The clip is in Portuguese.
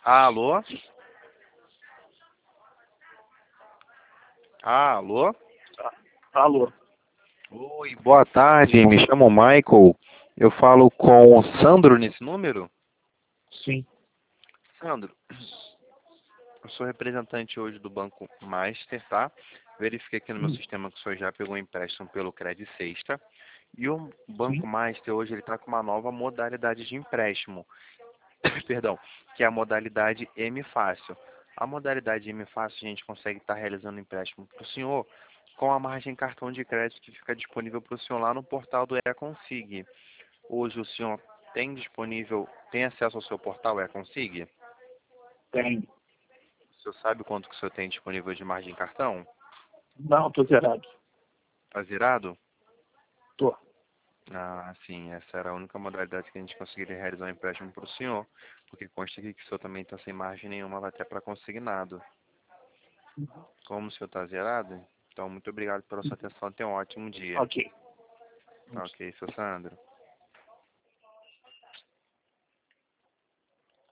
Alô? Alô? Alô? Oi, boa tarde, me chamo Michael. Eu falo com o Sandro nesse número? Sim. Sandro, eu sou representante hoje do Banco Master, tá? Verifiquei aqui no meu sistema que o senhor já pegou um empréstimo pelo Credit Sexta. E o Banco Sim. Master hoje ele está com uma nova modalidade de empréstimo, perdão, que é a modalidade M Fácil. A modalidade M Fácil a gente consegue estar realizando empréstimo para o senhor com a margem cartão de crédito que fica disponível para o senhor lá no portal do Econsig. Hoje o senhor tem acesso ao seu portal Econsig? Tem. O senhor sabe quanto que o senhor tem disponível de margem cartão? Não, tô zerado. Está zerado? Tô. Ah, sim, essa era a única modalidade que a gente conseguiria realizar um empréstimo para o senhor, porque consta aqui que o senhor também está sem margem nenhuma, vai até para consignado. Como o senhor está zerado, então muito obrigado pela sua atenção, tenha um ótimo dia. Ok. Ok, seu Sandro.